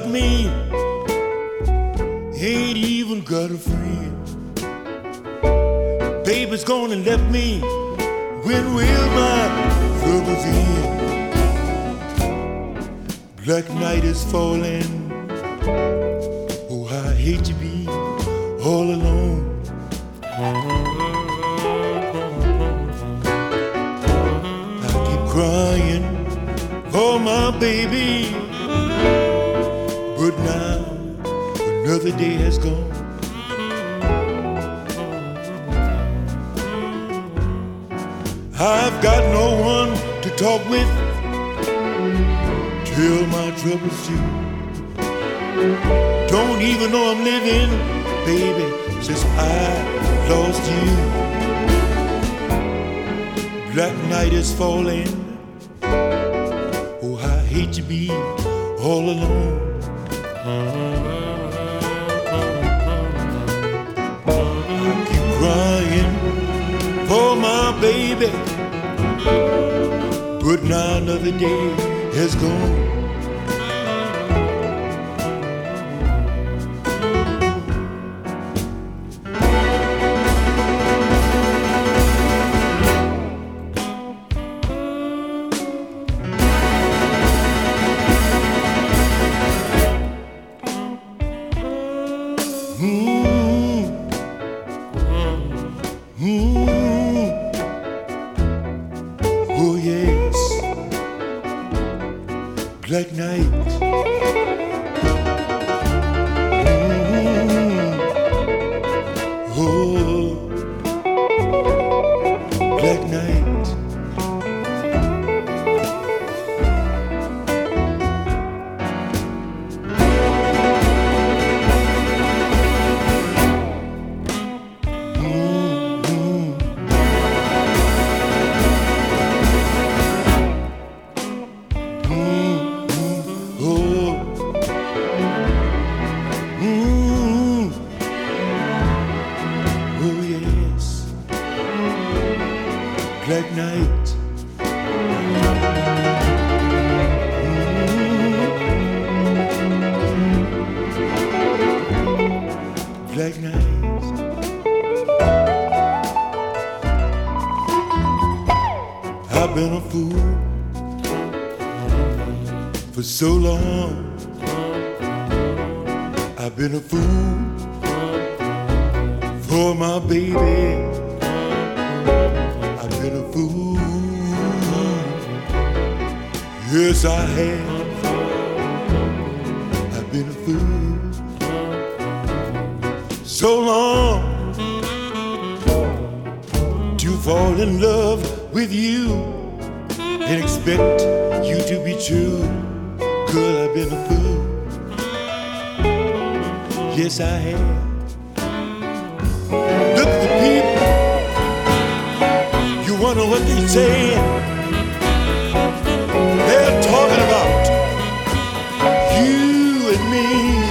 me, ain't even got a friend. Baby's gone and left me, when will my troubles end? Black night is falling, oh I hate to be all alone. I keep crying for my baby, but now another day has gone. I've got no one to talk with, tell my troubles to. Don't even know I'm living, baby, since I lost you. Black night is falling, oh I hate to be all alone. I keep crying for my baby, but now another day has gone. Oh yes, black night. Oh, black night. Oh yes, black night. Black night. I've been a fool for so long. I've been a fool for my baby. I've been a fool. Yes, I have. I've been a fool so long to fall in love with you and expect you to be true. Girl, I've been a fool. Yes, I have. Look at the people. You wonder what they say. They're talking about you and me.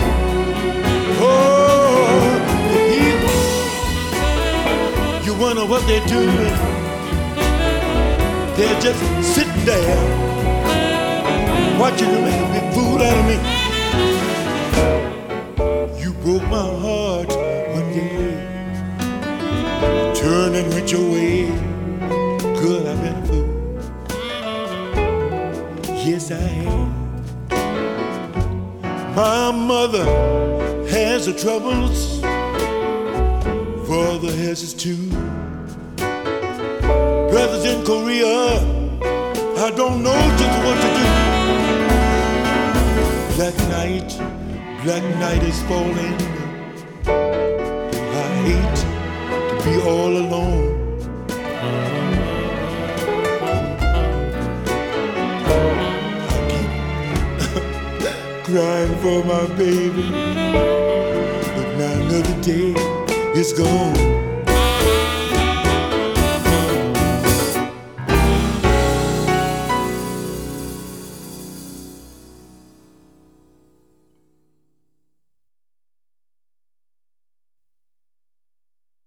Oh, the people. You wonder what they're doing. They're just sitting there watching you make a big fool out of me. You broke my heart one day, turned and went your way. Girl, I've been a fool. Yes, I have. My mother has her troubles, father has his too. Brothers in Korea, I don't know just what to do. Black night is falling. I hate to be all alone. I keep crying for my baby, but now another day is gone.